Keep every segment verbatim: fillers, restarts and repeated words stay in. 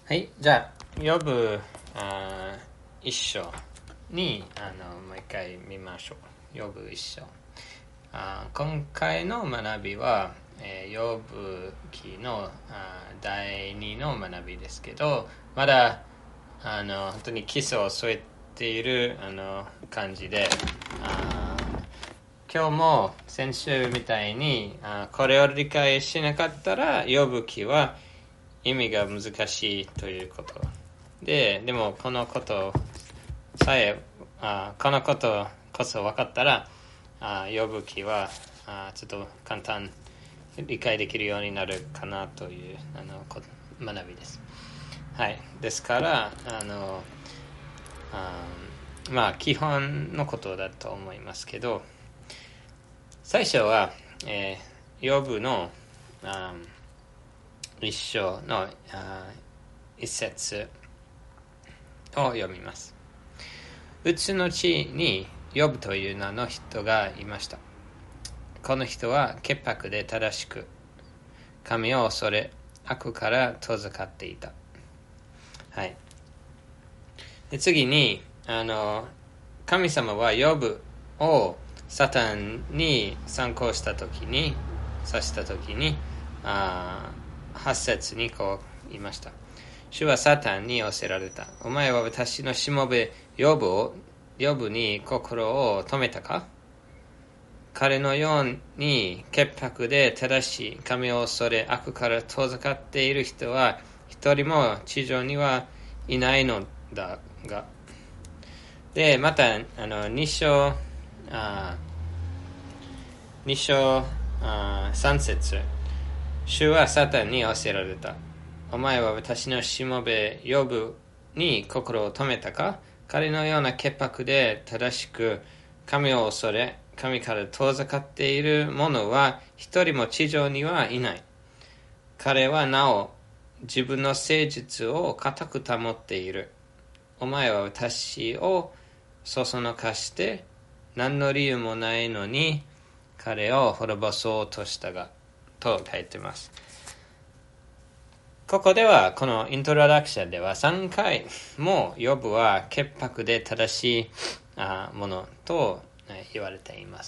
はい、じゃあ、呼ぶあ一章にあのもう一回見ましょう。呼ぶ一章。あ今回の学びは、えー、呼ぶ記のあ第二の学びですけど、まだあの本当に基礎を添えているあの感じで、あ今日も先週みたいにあこれを理解しなかったら呼ぶ記は意味が難しいということで、でもこのことさえあこのことこそ分かったらあ呼ぶ記はあちょっと簡単理解できるようになるかなというあの学びです。はい、ですからあのあまあ基本のことだと思いますけど、最初は、えー、呼ぶのあ一章の一節を読みます。うつの地に呼ぶという名の人がいました。この人は潔白で正しく、神を恐れ、悪から遠ざかっていた。はい。で次に、あの、神様は呼ぶをサタンに参考したときに、指したときに、あ八節にこう言いました。主はサタンに仰せられた。お前は私のしもべヨブをヨブに心を止めたか？彼のように潔白で正しい、神を恐れ悪から遠ざかっている人は一人も地上にはいないのだが。でまたあの二章あ二章あ三節、主はサタンに仰せられた。お前は私のしもべヨブに心を止めたか？彼のような潔白で正しく、神を恐れ、神から遠ざかっている者は一人も地上にはいない。彼はなお自分の誠実を固く保っている。お前は私をそそのかして、何の理由もないのに彼を滅ぼそうとしたが、と書いてます。ここでは、このイントロダクションではさんかいもヨブは潔白で正しいものと言われています。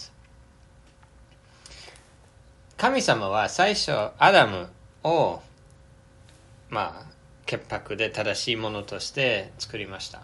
神様は最初アダムを、まあ、潔白で正しいものとして作りました。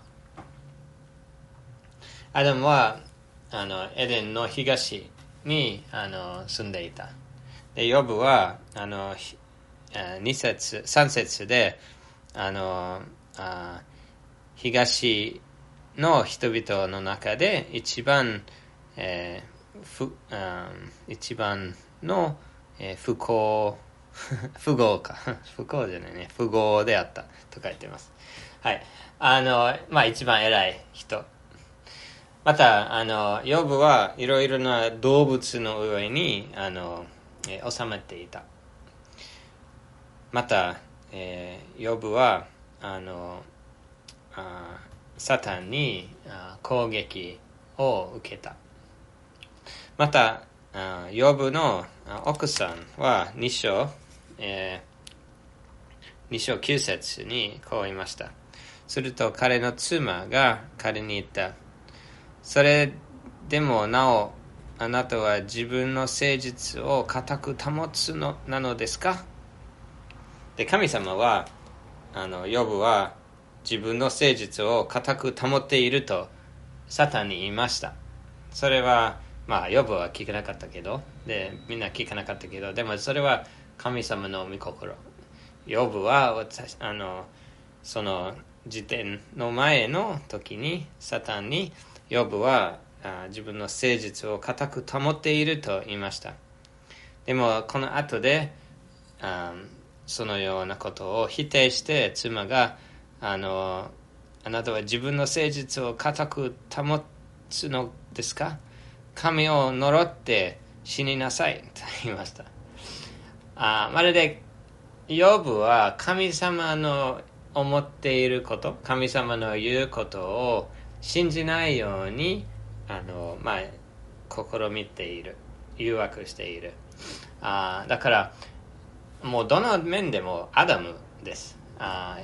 アダムはあのエデンの東にあの住んでいた。でヨブはあの二節、三節で、あの、あ東の人々の中で一番、えー、ふあ一番の、えー、不幸、不幸か、不幸じゃないね、不幸であったと書いてます。はい。あの、まあ一番偉い人。また、あの、ヨブはいろいろな動物の上に、あの、えー、収めていた。また、えー、ヨブはあのあサタンにあ攻撃を受けた。またあヨブの奥さんはに章、えー、に章きゅう節にこう言いました。すると彼の妻が彼に言った。それでもなおあなたは自分の誠実を固く保つのなのですか？で神様はあのヨブは自分の誠実を固く保っているとサタンに言いました。それはまあヨブは聞かなかったけど、でみんな聞かなかったけど、でもそれは神様の御心。ヨブは私あのその時点の前の時にサタンにヨブはあ自分の誠実を固く保っていると言いました。でもこの後であそのようなことを否定して妻があのあなたは自分の誠実を固く保つのですか？神を呪って死になさいと言いました。あまるでヨブは神様の思っていること、神様の言うことを信じないようにあの、まあ、試みている、誘惑している。あだからもうどの面でもアダムです。あ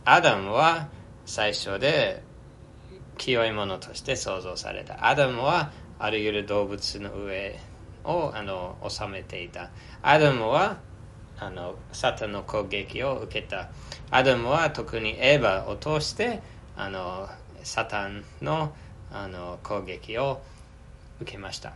アダムは最初で清いものとして創造された。アダムはあらゆる動物の上をあの治めていた。アダムはあのサタンの攻撃を受けた。アダムは特にエヴァを通してあのサタンの、あの攻撃を受けました。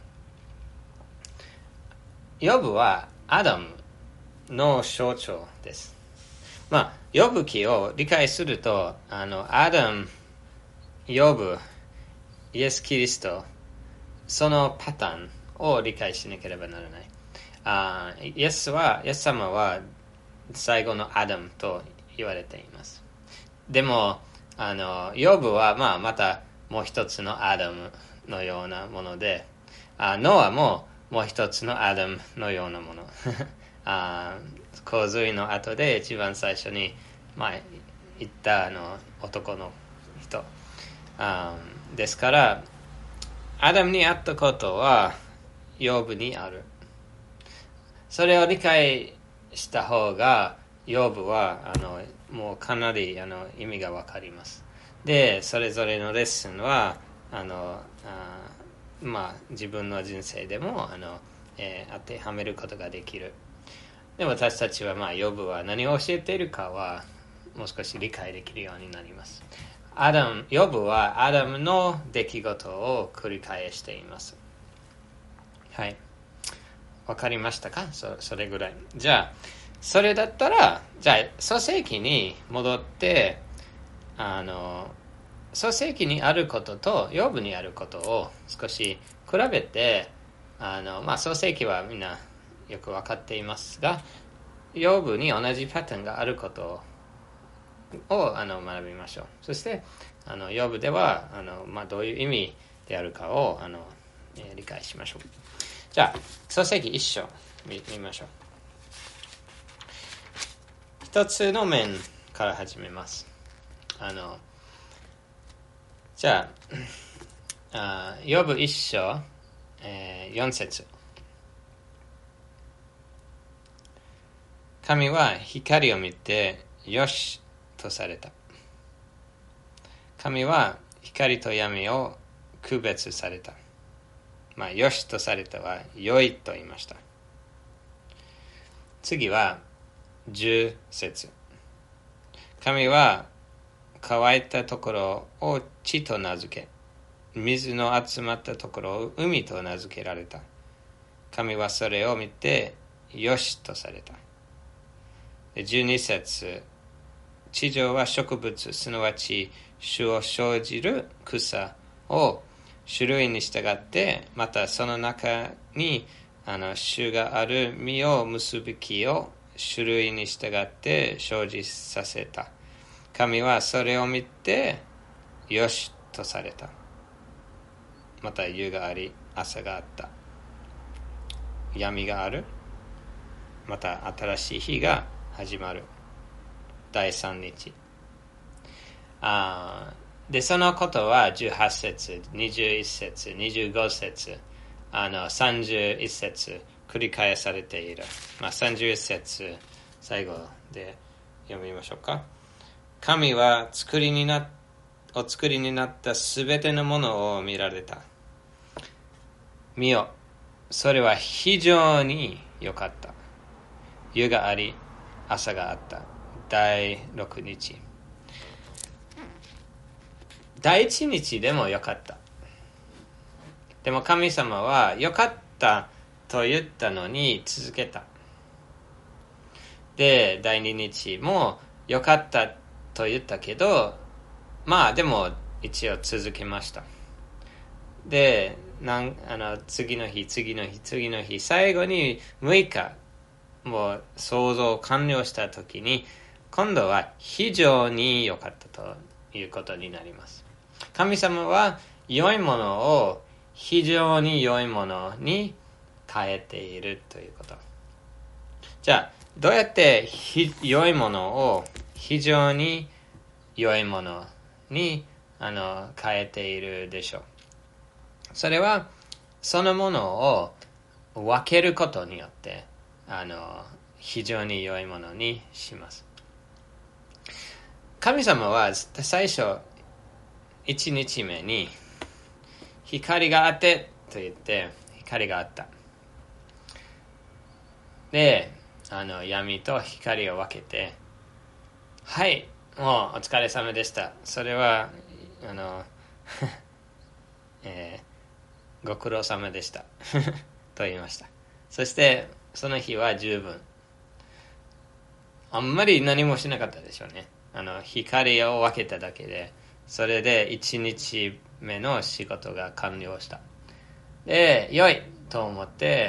ヨブはアダムの象徴です。まあ、ヨブ記を理解すると、あのアダム、ヨブ、イエス・キリスト、そのパターンを理解しなければならない。あイエスは、イエス様は最後のアダムと言われています。でも、あのヨブは、まあ、またもう一つのアダムのようなもので、あノアももう一つのアダムのようなもの。あ洪水の後で一番最初に、まあ、言ったあの男の人。あですから、アダムにあったことはヨブにある。それを理解した方がヨブはあのもうかなりあの意味がわかります。で、それぞれのレッスンはあのあまあ自分の人生でもあの、えー、当てはめることができる。で、私たちはまあヨブは何を教えているかはもう少し理解できるようになります。アダム、ヨブはアダムの出来事を繰り返しています。はい。わかりましたか？ そ, それぐらい。じゃあ、それだったら、じゃあ、創世記に戻って、あの、創世記にあることとヨブにあることを少し比べて、あの、まあ、創世記はみんなよくわかっていますが、ヨブに同じパターンがあることををあの学びましょう。そしてあのヨブではあの、まあ、どういう意味であるかをあの、えー、理解しましょう。じゃあ創世記一章 見, 見ましょう。一つの面から始めます。あのじゃあヨブ一章、えー、四節。神は光を見てよしとされた。神は光と闇を区別された。まあ、よしとされたは良いと言いました。次は十節。神は乾いたところを地と名付け、水の集まったところを海と名付けられた。神はそれを見てよしとされた。十二節。地上は植物、すなわち種を生じる草を種類に従って、またその中にあの種がある実を結ぶ木を種類に従って生じさせた。神はそれを見てよしとされた。また夕があり、朝があった。闇がある。また新しい日が始まる。第三日。あで、そのことはじゅうはち節、にじゅういち節、にじゅうご節、あのさんじゅういち節繰り返されている。まあ、さんじゅういち節最後で読みましょうか。神は作りになお作りになったすべてのものを見られた。見よ、それは非常に良かった。夕があり、朝があった。第六日。第一日でもよかった。でも神様はよかったと言ったのに続けた。で、第二日もよかったと言ったけど、まあでも一応続けました。で、なんあの次の日、次の日、次の日、最後にむいか、もう創造完了したときに、今度は非常に良かったということになります。神様は良いものを非常に良いものに変えているということ。じゃあ、どうやって良いものを非常に良いものにあの変えているでしょう。それはそのものを分けることによってあの非常に良いものにします。 神様は最初いちにちめに光があってと言って光があった。で、あの闇と光を分けて、はい、もうお疲れ様でした。それはあの、えー、ご苦労様でしたと言いました。そしてその日は十分。あんまり何もしなかったでしょうね。あの光を分けただけで、それでいちにちめの仕事が完了した。で、良いと思って、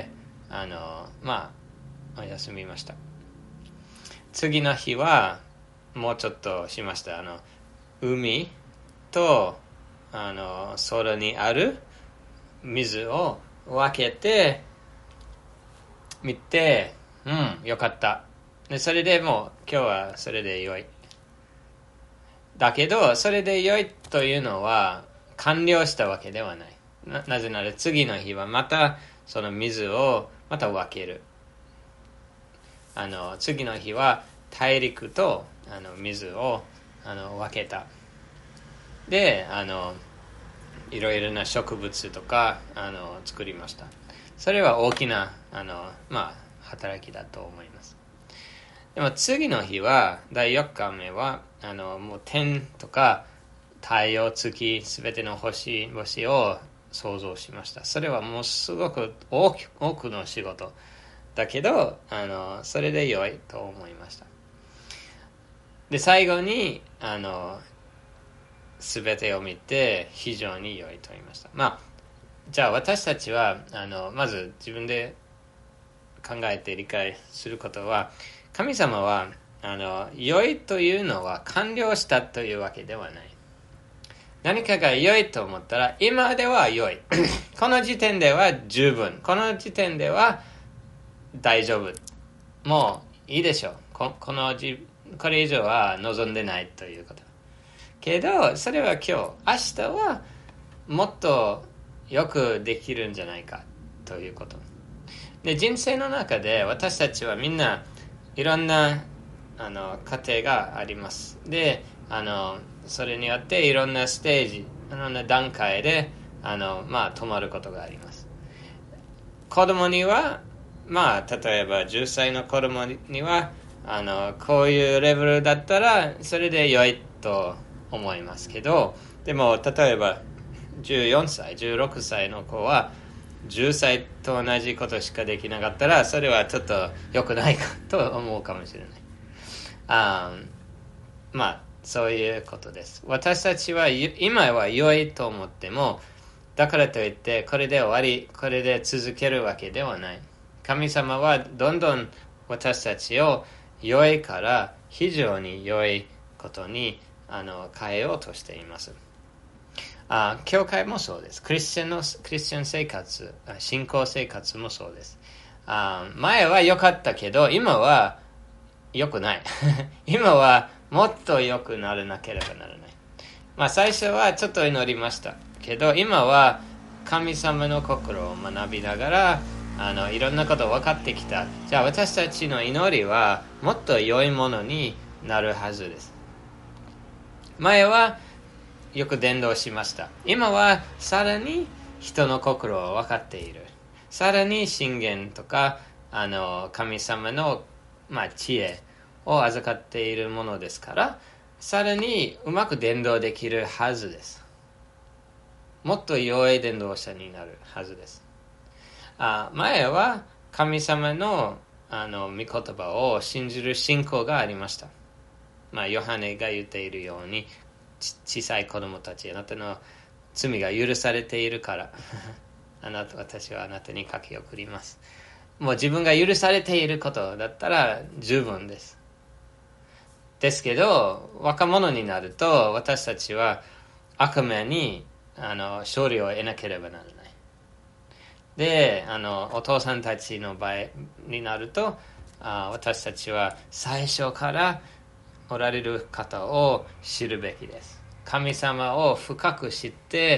あのまあお休みました。次の日はもうちょっとしました。あの海とあの空にある水を分けて見て、うん、よかった。で、それでもう今日はそれで良い。だけど、それで良いというのは完了したわけではない。な, なぜなら次の日はまたその水をまた分ける。あの次の日は大陸とあの水をあの分けた。で、あのいろいろな植物とかあの作りました。それは大きなあの、まあ、働きだと思います。でも次の日はだいよっかめはあのもう天とか太陽、月、すべての星星を想像しました。それはもうすごく多く多くの仕事だけど、あのそれで良いと思いました。で、最後にあのすべてを見て非常に良いと言いました。まあ、じゃあ私たちはあのまず自分で考えて理解することは、神様はあの良いというのは完了したというわけではない。何かが良いと思ったら今では良いこの時点では十分、この時点では大丈夫、もういいでしょう、 こ, このじこれ以上は望んでないということけど、それは今日明日はもっとよくできるんじゃないかということで、人生の中で私たちはみんないろんなあの過程があります。で、あのそれによっていろんなステージ、いろんな段階であの、まあ、止まることがあります。子供には、まあ、例えばじゅっさいの子供にはあのこういうレベルだったらそれで良いと思いますけど、でも例えばじゅうよんさい、じゅうろくさいの子はじゅっさいと同じことしかできなかったら、それはちょっと良くないかと思うかもしれない。あまあそういうことです。私たちは今は良いと思っても、だからといってこれで終わり、これで続けるわけではない。神様はどんどん私たちを良いから非常に良いことにあの変えようとしています。あ、教会もそうです。クリスチャンのクリスチャン生活、信仰生活もそうです。あ、前は良かったけど今は良くない今はもっと良くならなければならない。まあ最初はちょっと祈りましたけど、今は神様の心を学びながらあのいろんなこと分かってきた。じゃあ私たちの祈りはもっと良いものになるはずです。前はよく伝道しました。今はさらに人の心を分かっている。さらに信玄とかあの神様の、まあ、知恵を預かっているものですから、さらにうまく伝道できるはずです。もっと良い伝道者になるはずです。あ、前は神様のあの御言葉を信じる信仰がありました。まあ、ヨハネが言っているように、小さい子供たち、あなたの罪が許されているからあなた、私はあなたに書き送ります。もう自分が許されていることだったら十分です。ですけど若者になると私たちは悪魔にあの勝利を得なければならない。で、あのお父さんたちの場合になると、あ、私たちは最初からおられる方を知るべきです。神様を深く知って、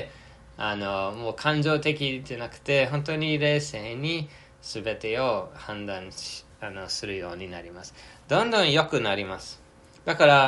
あのもう感情的じゃなくて本当に冷静に全てを判断しあのするようになります。どんどん良くなります。だから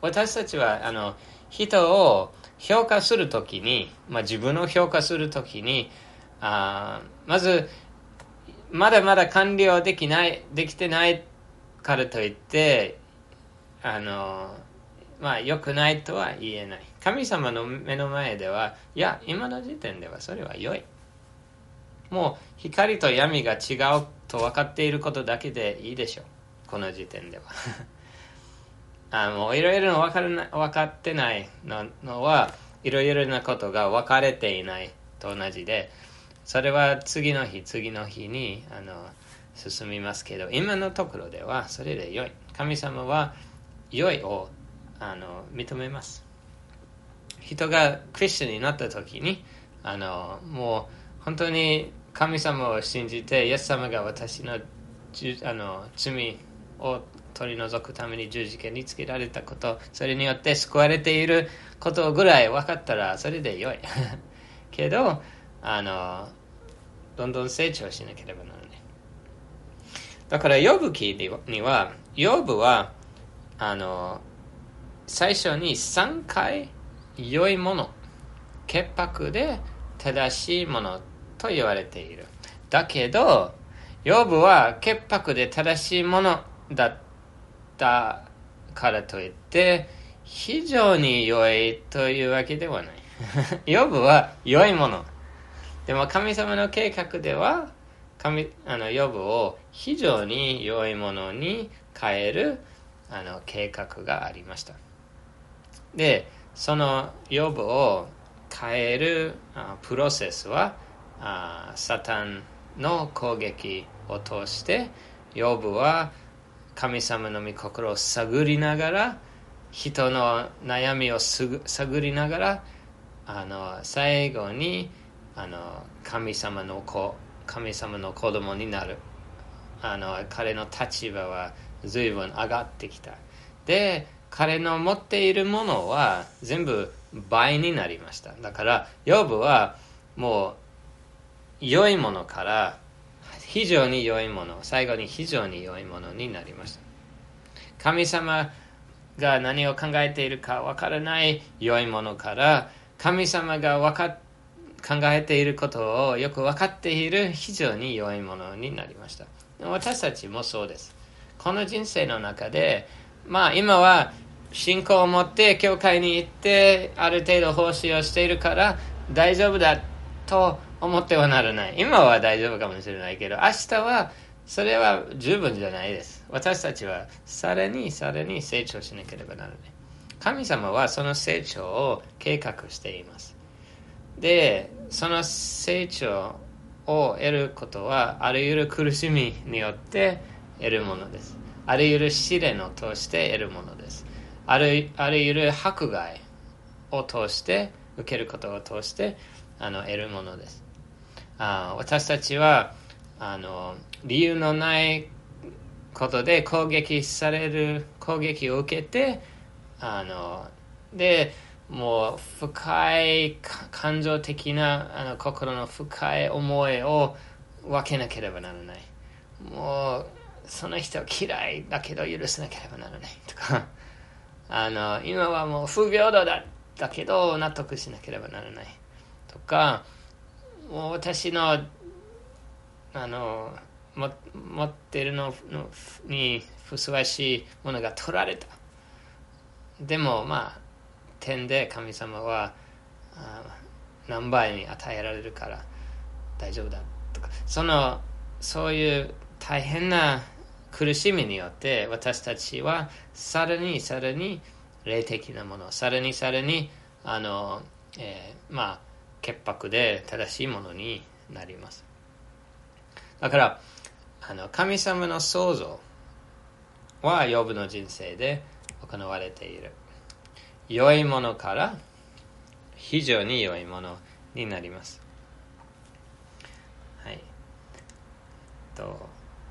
私たちはあの人を評価するときに、まあ、自分を評価するときに、あまずまだまだ完了できないできてないからといってあのまあ良くないとは言えない。神様の目の前ではいや今の時点ではそれは良い。もう光と闇が違うと分かっていることだけでいいでしょう。この時点ではあもういろいろ分かるな分かってないののはいろいろなことが分かれていないと同じで、それは次の日次の日にあの進みますけど、今のところではそれで良い。神様は良いをあの認めます。人がクリスチャンになった時にあのもう本当に神様を信じて、イエス様が私の、あの罪を取り除くために十字架につけられたこと、それによって救われていることぐらい分かったらそれで良いけどあのどんどん成長しなければならない。だからヨブ記にはヨブはあの最初にさんかい良いもの、潔白で正しいものと言われている。だけどヨブは潔白で正しいものだったからといって非常に良いというわけではないヨブは良いものでも神様の計画では神あのヨブを非常に良いものに変えるあの計画がありました。でそのヨブを変えるプロセスはあサタンの攻撃を通してヨブは神様の御心を探りながら、人の悩みを探りながらあの最後にあの神様の子神様の子供になる。あの彼の立場は随分上がってきた。で彼の持っているものは全部倍になりました。だからヨブはもう良いものから非常に良いもの、最後に非常に良いものになりました。神様が何を考えているか分からない良いものから神様が分か考えていることをよく分かっている非常に良いものになりました。私たちもそうです。この人生の中でまあ今は信仰を持って教会に行ってある程度奉仕をしているから大丈夫だと思ってはならない。今は大丈夫かもしれないけど明日はそれは十分じゃないです。私たちはさらにさらに成長しなければならない。神様はその成長を計画しています。でその成長を得ることはあらゆる苦しみによって得るものです。あらゆる試練を通して得るものです。あらゆる迫害を通して受けることを通してあの得るものです。あ私たちはあの理由のないことで攻撃される攻撃を受けてあのでもう深い感情的なあの心の深い思いを分けなければならない。もうその人は嫌いだけど許さなければならないとかあの今はもう不平等だだけど納得しなければならないとか、もう私のあのも持っているのにふさわしいものが取られた。でもまあ点で神様は何倍に与えられるから大丈夫だとか、そのそういう大変な苦しみによって私たちはさらにさらに霊的なもの、さらにさらにあの、えー、まあ潔白で正しいものになります。だからあの神様の創造はヨブの人生で行われている。良いものから非常に良いものになります。はい。と、見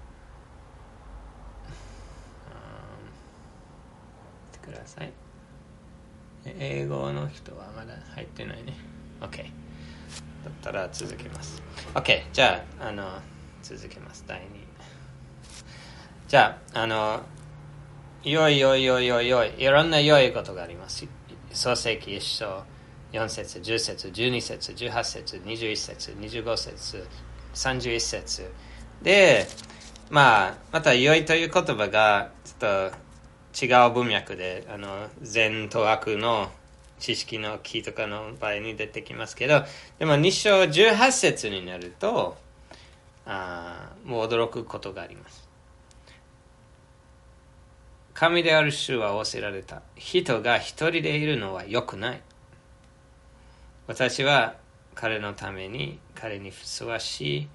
てください。英語の人はまだ入ってないね。OK。だったら続けます。OK。じゃあ、あの、続けます。だいに。じゃあ、あの、 良い良い良い良い良いいろんな良いことがあります。創世記一章よん節じゅう節じゅうに節じゅうはち節にじゅういち節にじゅうご節さんじゅういち節で、まあ、また良いという言葉がちょっと違う文脈であの善と悪の知識の木とかの場合に出てきますけど、でもに章じゅうはち節になるとあもう驚くことがあります。神である主は仰せられた。人が一人でいるのは良くない。私は彼のために彼にふさわしい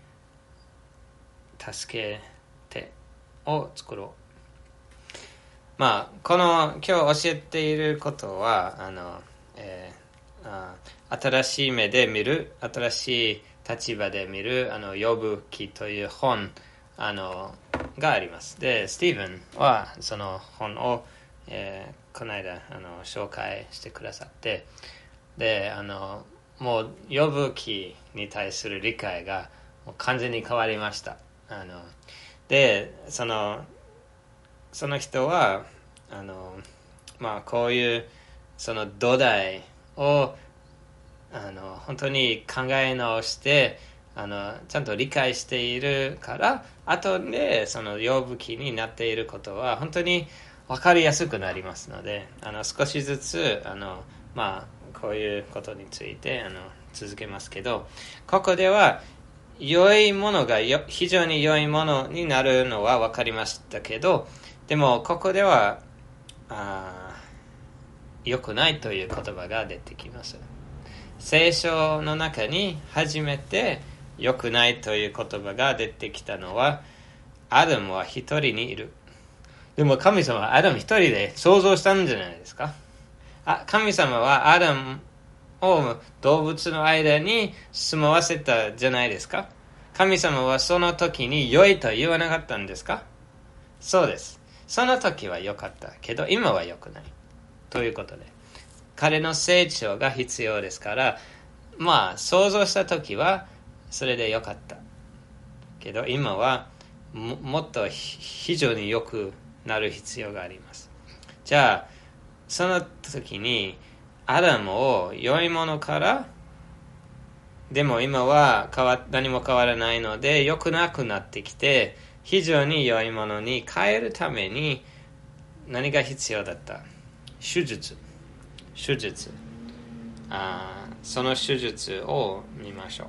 助け手を作ろう。まあこの今日教えていることはあの、えー、あ新しい目で見る、新しい立場で見るあの呼ぶ記という本あのがあります。で、スティーブンはその本を、えー、この間あの紹介してくださって、であのもう呼ぶ記に対する理解がもう完全に変わりました。あのでそのその人はあの、まあ、こういうその土台をあの本当に考え直してあのちゃんと理解しているから後でその呼ぶ記になっていることは本当に分かりやすくなりますので、あの少しずつあの、まあ、こういうことについてあの続けますけど、ここでは良いものがよ非常に良いものになるのは分かりましたけど、でもここではあ良くないという言葉が出てきます。聖書の中に初めて良くないという言葉が出てきたのはアダムは一人にいる。でも神様はアダム一人で想像したんじゃないですか。あ神様はアダムを動物の間に住まわせたじゃないですか。神様はその時に良いと言わなかったんですか。そうです。その時は良かったけど今は良くないということで、彼の成長が必要ですから、まあ想像した時はそれで良かったけど今は も, もっと非常に良くなる必要があります。じゃあその時にアダムを良いものからでも今は変わ何も変わらないので良くなくなってきて非常に良いものに変えるために何が必要だった？手術手術あその手術を見ましょう。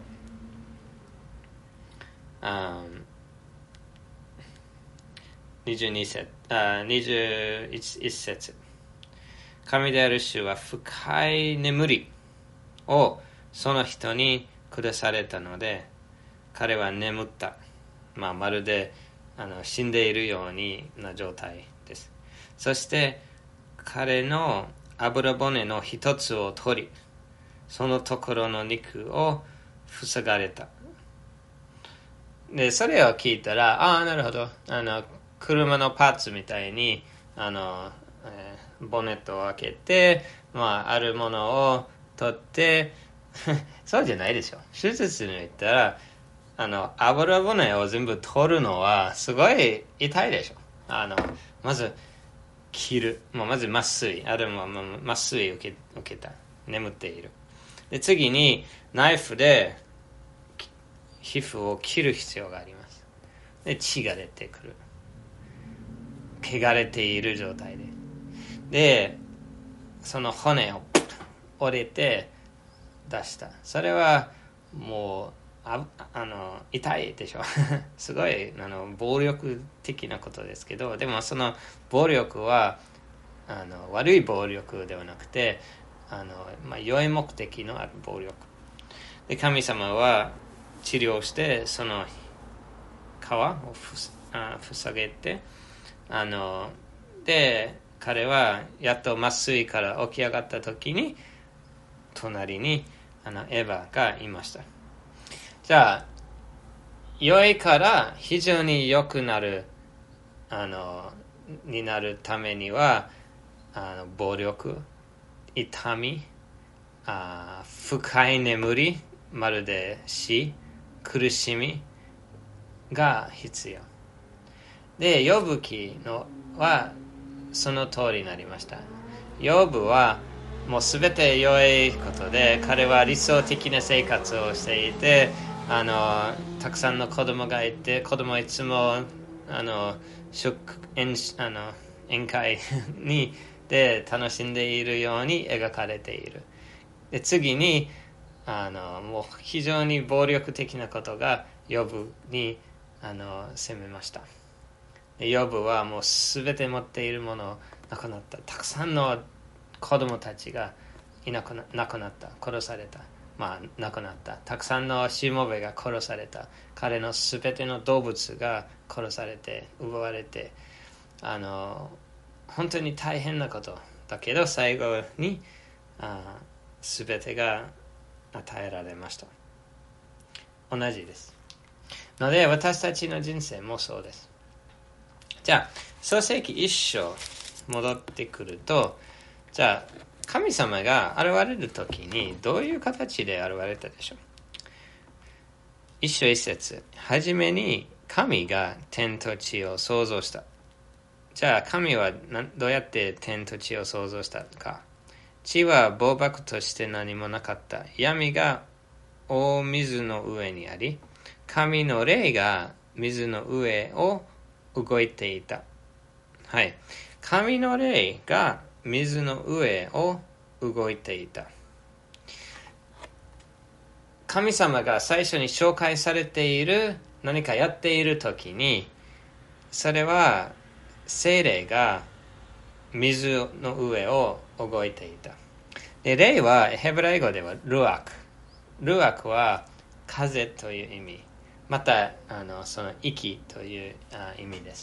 あにじゅうに節あにじゅういち節、神である主は深い眠りをその人に下されたので彼は眠った、まあ、まるであの死んでいるようにな状態です。そして彼の油骨の一つを取りそのところの肉を塞がれた。でそれを聞いたらああなるほど、あの車のパーツみたいにあの、えー、ボネットを開けて、まあ、あるものを取ってそうじゃないでしょ。手術に言ったらあの油骨を全部取るのはすごい痛いでしょ。あのまず切る、まあ、まず麻酔あるも麻酔受け、受けた眠っている。で次にナイフで皮膚を切る必要があります。で血が出てくる、汚れている状態ででその骨を折れて出した。それはもうああの痛いでしょすごいあの暴力的なことですけど、でもその暴力はあの悪い暴力ではなくてあの、まあ、良い目的のある暴力で、神様は治療してその皮を塞げてあので彼はやっと麻酔から起き上がった時に隣にあのエヴァがいました。じゃあ良いから非常に良くなるあのになるためにはあの暴力、痛み、あ深い眠り、まるで死、苦しみが必要で、呼ぶ記のはその通りになりました。ヨブはもうすべて良いことで、彼は理想的な生活をしていて、あのたくさんの子供がいて、子供いつもあの食宴あの宴会にで楽しんでいるように描かれている。で次にあのもう非常に暴力的なことがヨブにあの責めました。でヨブはもうすべて持っているものなくなった。たくさんの子供たちがいなくな亡くなった、殺された、まあ亡くなった。たくさんのしもべが殺された。彼のすべての動物が殺されて奪われて、あの本当に大変なことだけど、最後にあすべてが与えられました。同じですので、私たちの人生もそうです。じゃあ創世記一章戻ってくると、じゃあ神様が現れるときにどういう形で現れたでしょう。一章一節、はじめに神が天と地を創造した。じゃあ神はどうやって天と地を創造したか。地は暴漠として何もなかった。闇が大水の上にあり、神の霊が水の上を動いていた。はい。神の霊が水の上を動いていた。神様が最初に紹介されている何かやっているときに、それは聖霊が水の上を動いていた。で、霊はヘブライ語ではルアク。ルアクは風という意味。またあのその息という意味です。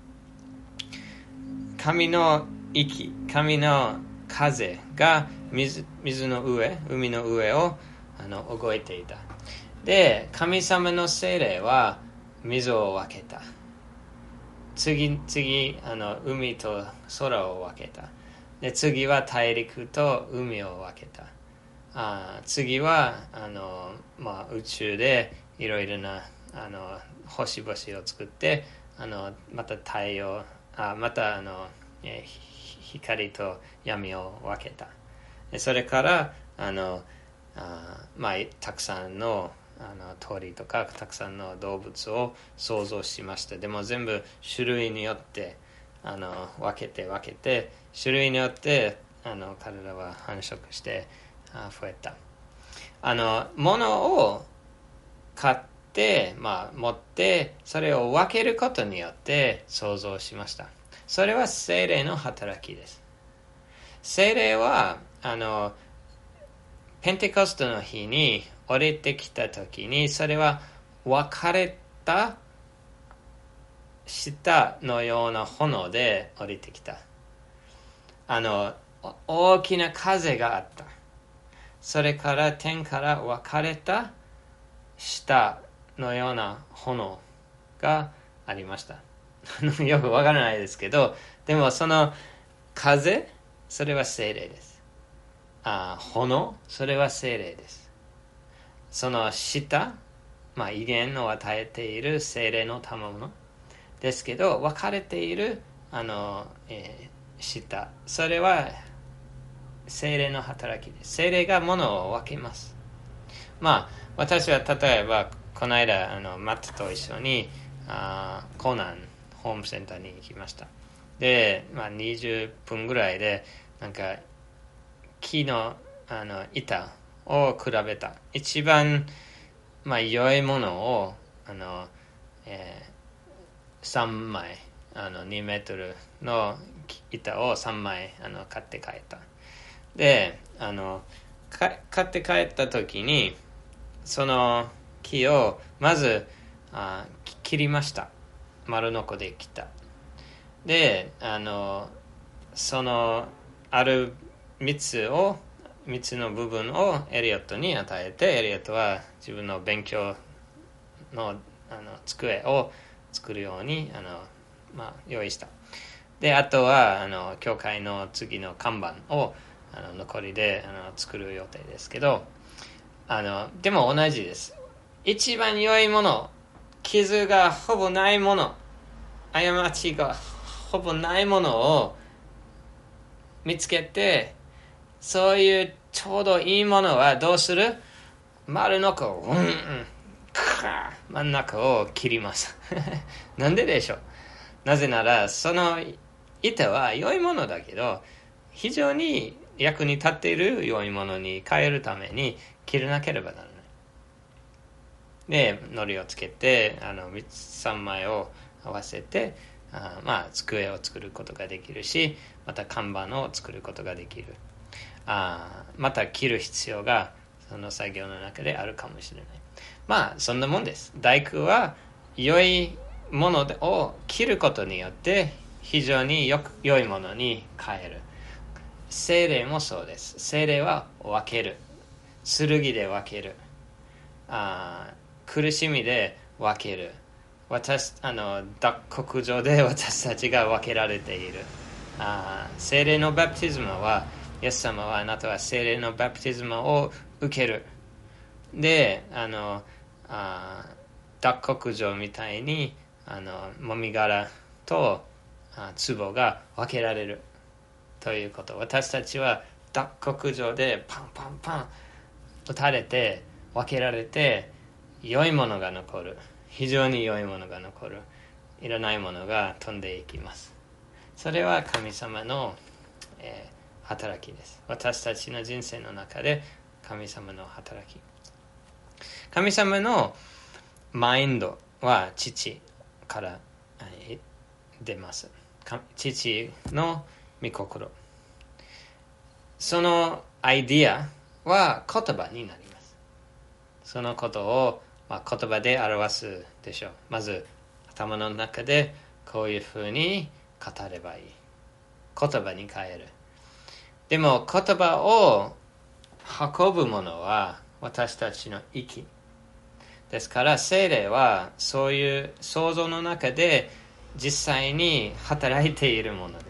神の息、神の風が 水, 水の上、海の上をあの動いていた。で、神様の聖霊は水を分けた。次、次あの海と空を分けた。で、次は大陸と海を分けた。あ次はあの、まあ、宇宙でいろいろなあの星々を作って、あのまた太陽、あまたあの、え光と闇を分けた。でそれからあのあ、まあ、たくさんのあの鳥とかたくさんの動物を創造しました。でも全部種類によってあの分けて分けて種類によってあの彼らは繁殖して増えた。あの物を買って、まあ、持ってそれを分けることによって創造しました。それは聖霊の働きです。聖霊はあのペンテコステの日に降りてきたときに、それは分かれた舌のような炎で降りてきた。あの大きな風があった。それから天から分かれた舌のような炎がありました。よくわからないですけど、でもその風、それは聖霊です。あ炎、それは聖霊です。その舌、まあ、威厳を与えている聖霊の賜物ですけど、分かれているあの、えー、舌、それは聖霊の働きです。聖霊がものを分けます。まあ私は例えばこの間あのマットと一緒にあコナンホームセンターに行きました。で、まあ、にじゅっぷんぐらいでなんか木のあの板を比べた。一番、まあ、良いものをあの、えー、さんまいあのにメートルの板をさんまいあの買って帰った。であの買って帰った時にその木をまずあ切りました。丸ノコで切った。であのそのある蜜を蜜の部分をエリオットに与えて、エリオットは自分の勉強の、あの机を作るようにあの、まあ、用意した。であとはあの教会の次の看板をあの残りであの作る予定ですけど、あのでも同じです。一番良いもの、傷がほぼないもの、過ちがほぼないものを見つけて、そういうちょうどいいものはどうする？丸のこう、うんうん、真ん中を切ります。なんででしょう？なぜなら、その板は良いものだけど、非常に役に立っている良いものに変えるために切らなければならない。で、糊をつけて、あのさんまいを合わせて、あまあ、机を作ることができるし、また看板を作ることができる。あまた切る必要がその作業の中であるかもしれない。まあそんなもんです。大工は良いものを切ることによって非常によく良いものに変える。精霊もそうです。精霊は分ける。剣で分ける。あ苦しみで分ける。私あの脱穀場で私たちが分けられている。あ精霊のバプテスマは、イエス様はあなたは聖霊のバプテスマを受ける。で、あの、あ脱穀場みたいに、あの、もみ殻とあ壺が分けられるということ。私たちは脱穀場でパンパンパン打たれて、分けられて、良いものが残る。非常に良いものが残る。いらないものが飛んでいきます。それは神様の、えー働きです。私たちの人生の中で神様の働き。神様のマインドは父から出ます。父の御心。そのアイディアは言葉になります。そのことを、まあ、言葉で表すでしょう。まず頭の中でこういうふうに語ればいい。言葉に変える。でも言葉を運ぶものは私たちの息ですから、聖霊はそういう想像の中で実際に働いているものです。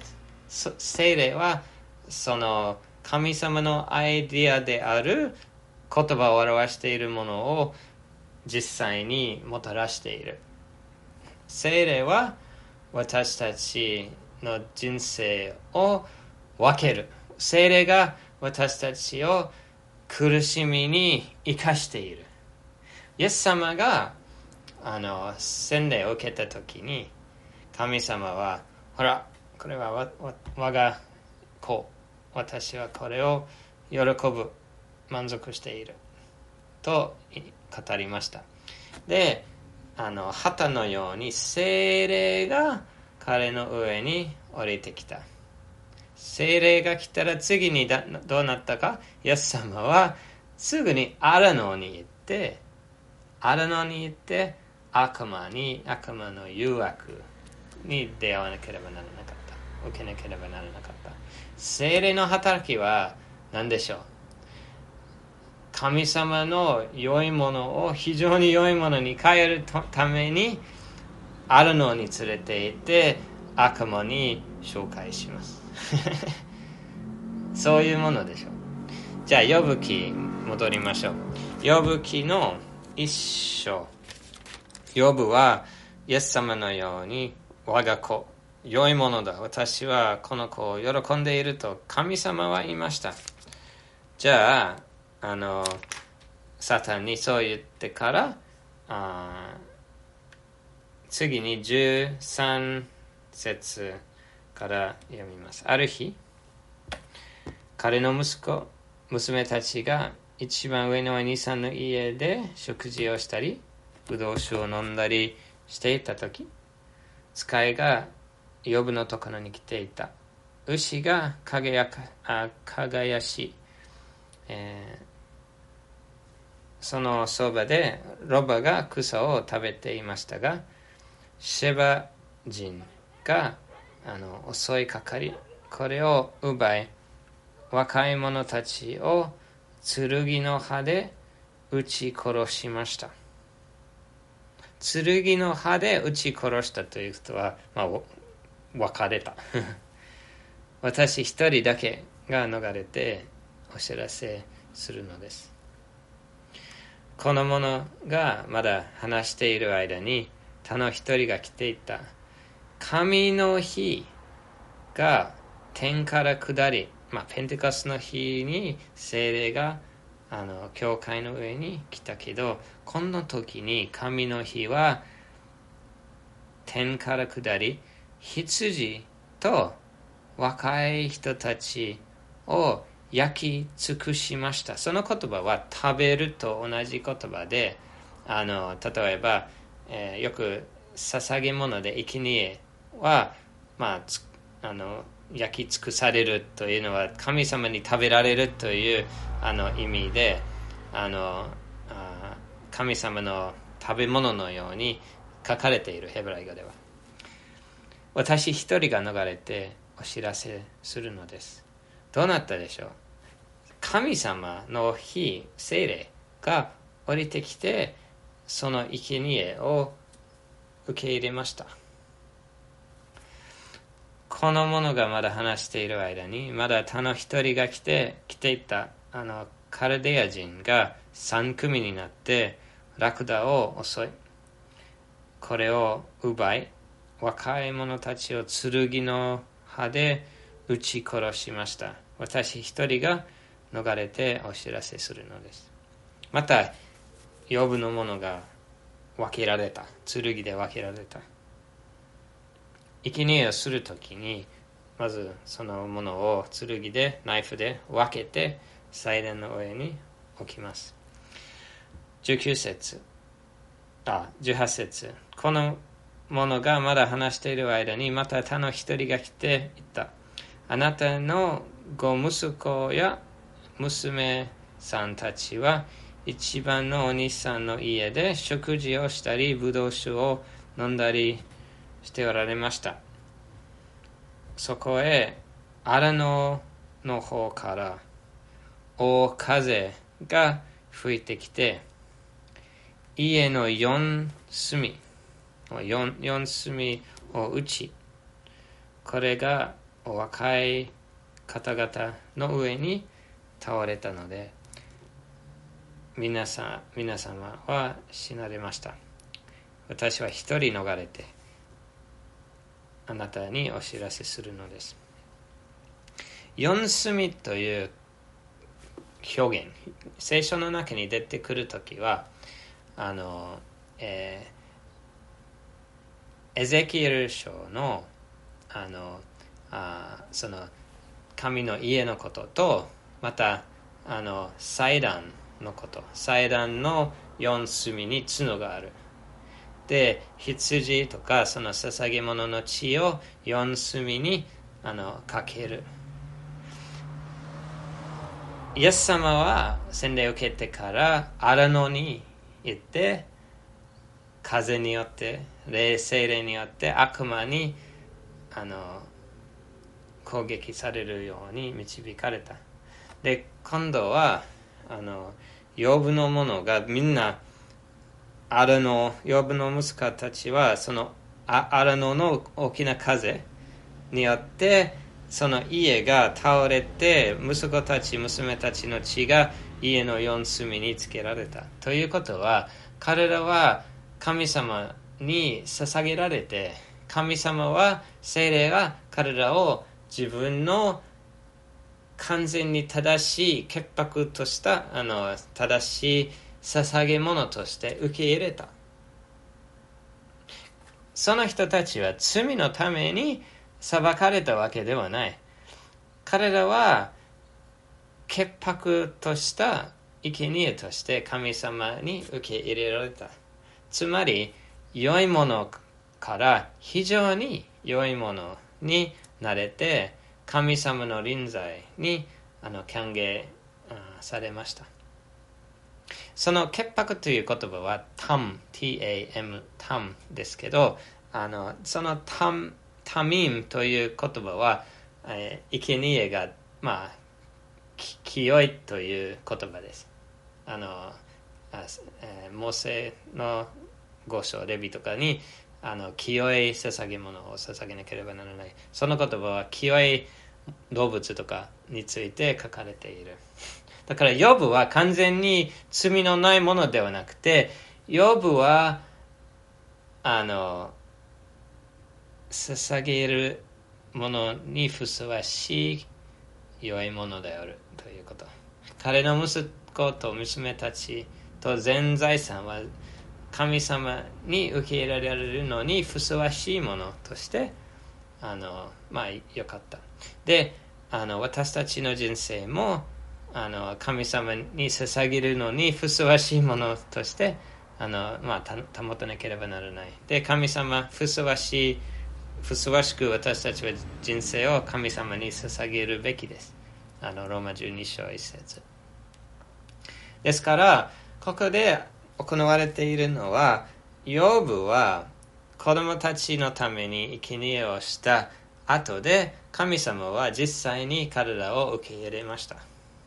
聖霊はその神様のアイディアである言葉を表しているものを実際にもたらしている。聖霊は私たちの人生を分ける。聖霊が私たちを苦しみに生かしている。イエス様があの洗礼を受けたときに、神様は、ほら、これはわわ我が子、私はこれを喜ぶ、満足していると語りました。で、あの旗のように聖霊が彼の上に降りてきた。聖霊が来たら次にだどうなったか、イエス様はすぐにアラノに行ってアラノに行って悪魔に悪魔の誘惑に出会わなければならなかった。受けなければならなかった。聖霊の働きは何でしょう？神様の良いものを非常に良いものに変えるためにアラノに連れて行って悪魔に紹介しますそういうものでしょう。じゃあヨブ記戻りましょう。ヨブ記の一章。ヨブはイエス様のように我が子良いものだ、私はこの子を喜んでいると神様は言いました。じゃああのサタンにそう言ってからあ次にじゅうさん節から読みます。ある日彼の息子娘たちが一番上の兄さんの家で食事をしたりぶどう酒を飲んだりしていたとき、使いがヨブのところに来ていた。牛が輝かあ輝し、えー、そのそばでロバが草を食べていましたが、シェバ人があの襲いかかり、これを奪い、若い者たちを剣の刃で撃ち殺しました。剣の刃で撃ち殺したということは、まあ、別れた私一人だけが逃れてお知らせするのです。この者がまだ話している間に他の一人が来ていた。神の火が天から下り、まあ、ペンテコステの日に聖霊があの教会の上に来たけど、この時に神の日は天から下り、羊と若い人たちを焼き尽くしました。その言葉は食べると同じ言葉で、あの例えば、えー、よく捧げ物で生贄は、まあ、あの焼き尽くされるというのは神様に食べられるというあの意味で、あのあ神様の食べ物のように書かれているヘブライ語では。私一人が逃れてお知らせするのです。どうなったでしょう。神様の日、聖霊が降りてきて、その生贄を受け入れました。この者がまだ話している間に、まだ他の一人が来て、来ていたあのカルデア人が三組になってラクダを襲い、これを奪い、若い者たちを剣の刃で撃ち殺しました。私一人が逃れてお知らせするのです。また、ヨブの者が分けられた。剣で分けられた。生贄をするときに、まずそのものを剣で、ナイフで分けて、祭壇の上に置きます。じゅうきゅう節、あ、じゅうはち節。この者がまだ話している間に、また他の一人が来て言った。あなたのご息子や娘さんたちは、一番のお兄さんの家で食事をしたり、ブドウ酒を飲んだりしておられました。そこへ荒野の方から大風が吹いてきて、家の四隅、四, 四隅を打ち、これがお若い方々の上に倒れたので、皆さん、皆様は死なれました。私は一人逃れて、あなたにお知らせするのです。四隅という表現、聖書の中に出てくるときは、あの、えー、エゼキエル書の、あの、あその神の家のことと、また、あの、祭壇のこと、祭壇の四隅に角がある。で、羊とかその捧げ物の血を四隅にあのかける。イエス様は洗礼を受けてから荒野に行って、風によって、霊精霊によって悪魔にあの攻撃されるように導かれた。で、今度はあのヨブの者がみんな、荒野、ヨブの息子たちはその荒野の大きな風によってその家が倒れて、息子たち娘たちの血が家の四隅につけられた。ということは、彼らは神様に捧げられて、神様は聖霊が彼らを自分の完全に正しい潔白としたあの正しい捧げ物として受け入れた。その人たちは罪のために裁かれたわけではない。彼らは潔白とした生贄として神様に受け入れられた。つまり良いものから非常に良いものになれて、神様の臨在にあの歓迎されました。その潔白という言葉はタム、ティーエーエム、タムですけど、あのそのタム、タミムという言葉は、えー、生贄が、まあ、清いという言葉です。あの、あえー、モーセの五章レビとかに、あの清い捧げ物を捧げなければならない。その言葉は清い動物とかについて書かれている。だからヨブは完全に罪のないものではなくて、ヨブはあの捧げるものにふさわしい良いものであるということ。彼の息子と娘たちと全財産は神様に受け入れられるのにふさわしいものとしてあのまあ良かった。で、あの私たちの人生もあの神様に捧げるのにふさわしいものとしてあの、まあ、保たなければならない。で、神様ふさわしいふさわしく私たちは人生を神様に捧げるべきです。あのローマじゅうに章いち節ですから、ここで行われているのは、ヨブは子供たちのために生贄をした後で、神様は実際に彼らを受け入れました。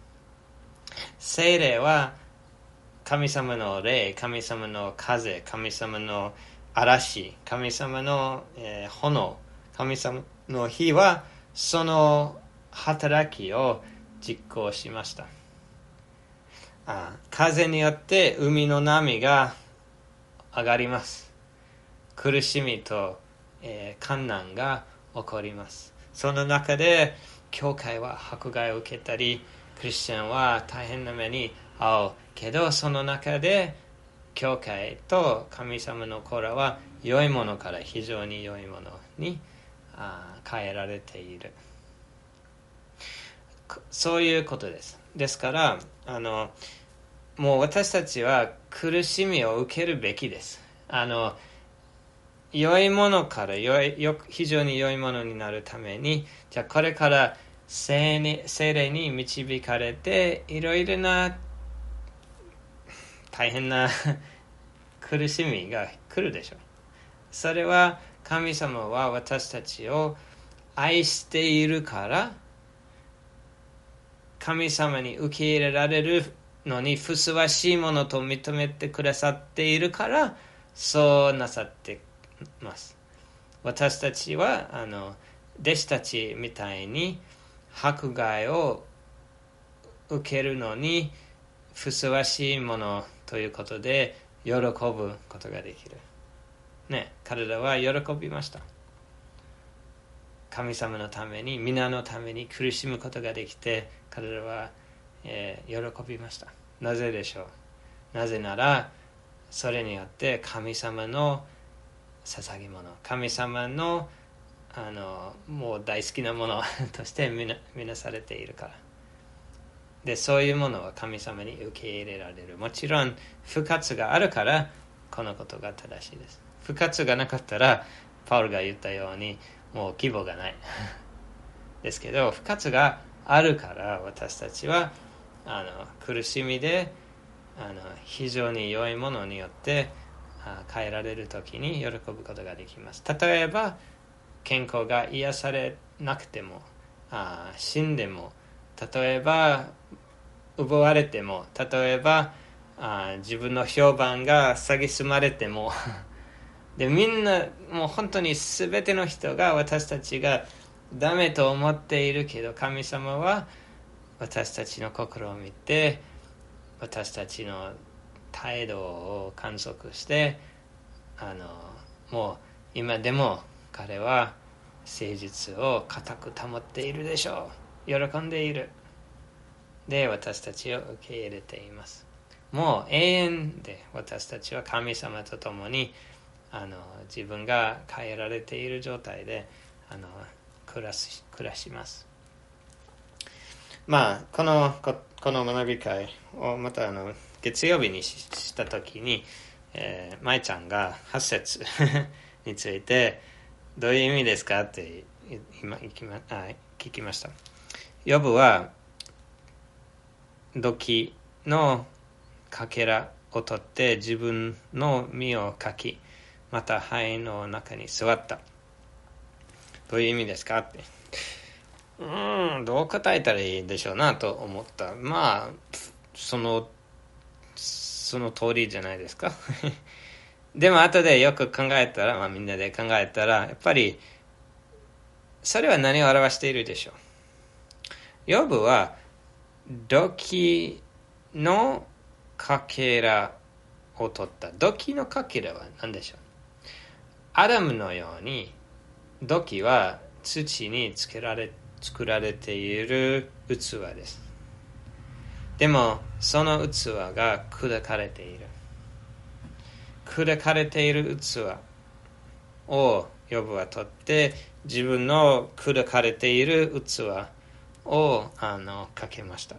聖霊は神様の霊、神様の風、神様の嵐、神様の、えー、炎、神様の火はその働きを実行しました。あ風によって海の波が上がります。苦しみと、えー、困難が起こります。その中で教会は迫害を受けたり、クリスチャンは大変な目に遭うけど、その中で教会と神様の子らは良いものから非常に良いものにあ変えられている。そういうことです。ですからあのもう私たちは苦しみを受けるべきです。あの良いものから良いよ非常に良いものになるために、じゃあこれから聖霊に導かれていろいろな大変な苦しみが来るでしょう。それは神様は私たちを愛しているから、神様に受け入れられるのにふさわしいものと認めてくださっているから、そうなさってます。私たちはあの弟子たちみたいに迫害を受けるのにふさわしいものということで喜ぶことができる。ね、彼らは喜びました。神様のために、皆のために苦しむことができて、彼らは、えー、喜びました。なぜでしょう。なぜなら、それによって神様の捧げ物、神様のあのもう大好きなものとして見な、見なされているから。で、そういうものは神様に受け入れられる。もちろん不活があるからこのことが正しいです。不活がなかったらパウルが言ったようにもう規模がないですけど、不活があるから私たちはあの苦しみであの非常に良いものによって変えられるときに喜ぶことができます。例えば健康が癒されなくても、あ死んでも、例えば奪われても、例えばあ自分の評判が蔑まれてもで、みんなもう本当に全ての人が私たちがダメと思っているけど、神様は私たちの心を見て私たちの態度を観測して、あのもう今でも彼は誠実を固く保っているでしょう。喜んでいる。で、私たちを受け入れています。もう永遠で私たちは神様と共にあの自分が変えられている状態であの暮らし、暮らします。まあこのここの学び会をまたあの月曜日に し, したときに、えー、舞ちゃんがはち節についてどういう意味ですかって今聞きま、あ、聞きました。ヨブは土器のかけらを取って自分の身をかき、また灰の中に座った。どういう意味ですかって。うーん、どう答えたらいいでしょうなと思った。まあそのその通りじゃないですかでも後でよく考えたら、まあ、みんなで考えたらやっぱりそれは何を表しているでしょう。ヨブは土器のかけらを取った。土器のかけらは何でしょう。アダムのように土器は土に作られ、作られている器です。でもその器が砕かれている。砕かれている器をヨブは取って自分の砕かれている器をあのかけました。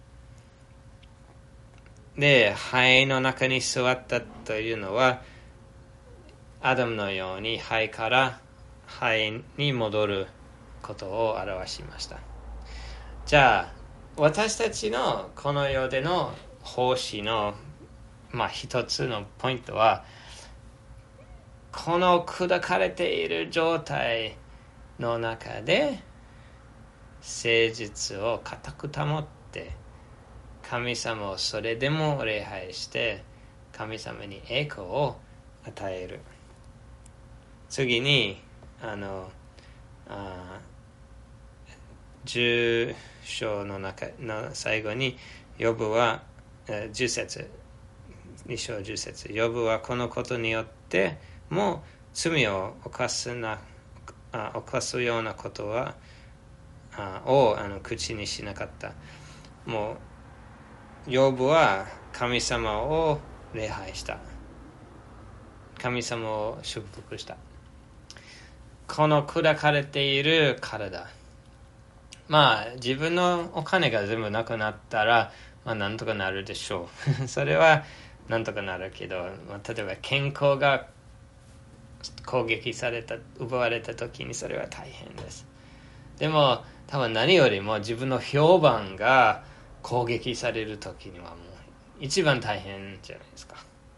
で、灰の中に座ったというのはアダムのように灰から灰に戻ることを表しました。じゃあ私たちのこの世での奉仕の、まあ、一つのポイントはこの砕かれている状態の中で誠実を固く保って神様をそれでも礼拝して神様に栄光を与える。次にあのあじゅう章の中の最後にヨブはじゅっ節に章じゅっ節ヨブはこのことによってもう罪を犯すなあ犯すようなことはあをあの口にしなかった。もうヨブは神様を礼拝した。神様を祝福した。この砕かれている体、まあ自分のお金が全部なくなったら、まあ、なんとかなるでしょうそれはなんとかなるけど、まあ、例えば健康が攻撃された奪われた時にそれは大変です。でも多分何よりも自分の評判が攻撃される時にはもう一番大変じゃないですか。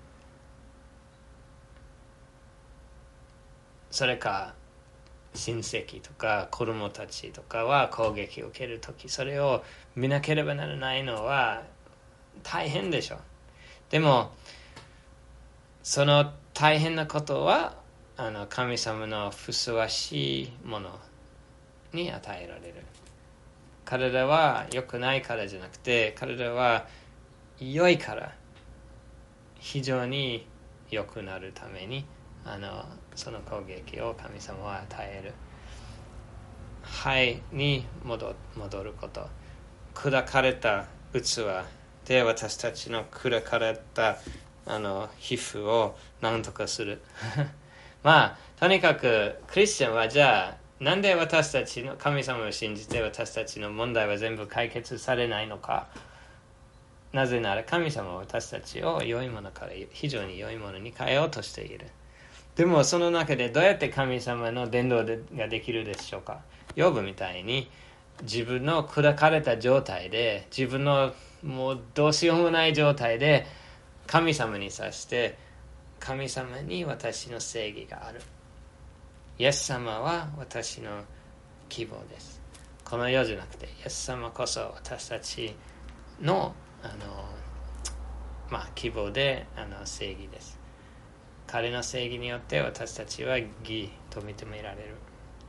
それか親戚とか子供たちとかは攻撃を受けるとき、それを見なければならないのは大変でしょう。でもその大変なことはあの神様のふさわしいものに与えられる。体は良くないからじゃなくて、体は良いから非常に良くなるためにあのその攻撃を神様は与える。灰に 戻, 戻ること、砕かれた器で私たちの砕かれたあの皮膚を何とかするまあとにかくクリスチャンはじゃあなんで私たちの神様を信じて私たちの問題は全部解決されないのか。なぜなら神様は私たちを良いものから非常に良いものに変えようとしている。でもその中でどうやって神様の伝道ができるでしょうか。ヨブみたいに自分の砕かれた状態で、自分のもうどうしようもない状態で神様にさして神様に私の正義がある。イエス様は私の希望です。この世じゃなくてイエス様こそ私たちのあの、まあ、希望であの正義です。彼の正義によって私たちは義と認められる。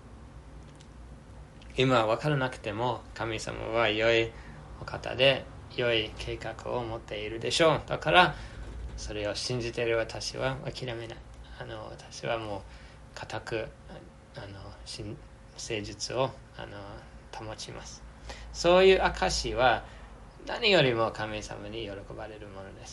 今分からなくても神様は良いお方で良い計画を持っているでしょう。だからそれを信じている私は諦めない。あの私はもう固くあの誠実をあの保ちます。そういう証は何よりも神様に喜ばれるものです。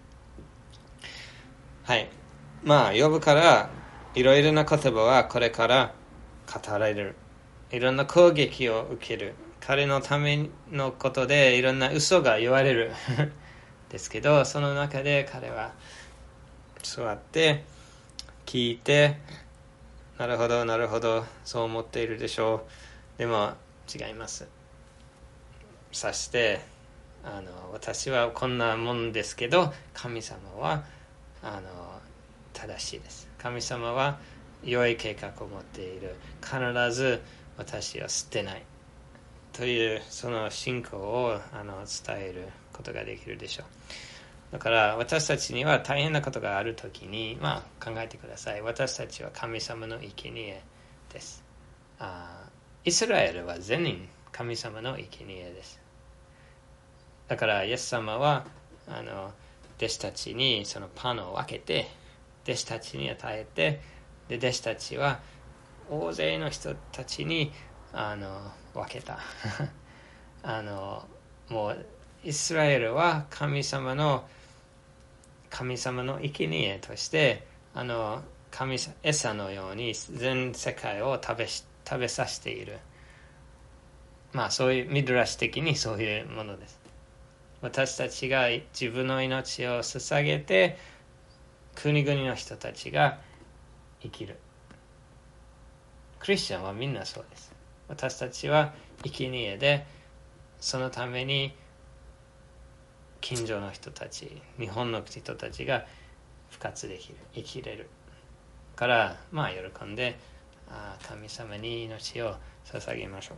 はい。まあヨブからいろいろな言葉はこれから語られる。いろんな攻撃を受ける。彼のためのことでいろんな嘘が言われるですけど、その中で彼は座って聞いて、なるほどなるほどそう思っているでしょう。でも違います。さしてあの私はこんなもんですけど、神様はあの正しいです。神様は良い計画を持っている。必ず私は捨てないというその信仰をあの伝えることができるでしょう。だから私たちには大変なことがあるときに、まあ、考えてください。私たちは神様の生贄です。あイスラエルは全員神様の生贄です。だからイエス様はあの弟子たちにそのパンを分けて弟子たちに与えて、で弟子たちは大勢の人たちにあの分けたあのもうイスラエルは神様の神様の生贄としてあの神餌のように全世界を食べし食べさせている。まあそういうミドラシ的にそういうものです。私たちが自分の命を捧げて国々の人たちが生きる。クリスチャンはみんなそうです。私たちは生贄でそのために近所の人たち、日本の人たちが復活できる、生きれるからまあ喜んであ神様に命を捧げましょう。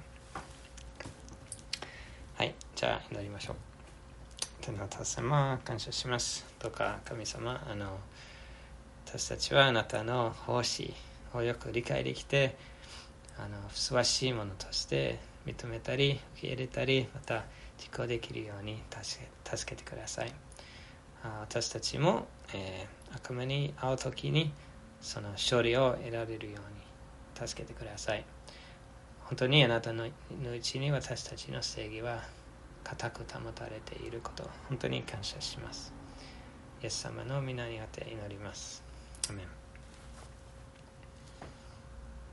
はい、じゃあ祈りましょう。天のお父様、感謝します。どうか神様、あの私たちはあなたの奉仕をよく理解できて、あのふさわしいものとして認めたり受け入れたり、また実行できるように助け、助けてください。あ私たちも、えー、悪魔に会うときにその勝利を得られるように助けてください。本当にあなたのうちに私たちの正義は固く保たれていることを本当に感謝します。イエス様の皆にあって祈ります。アメン。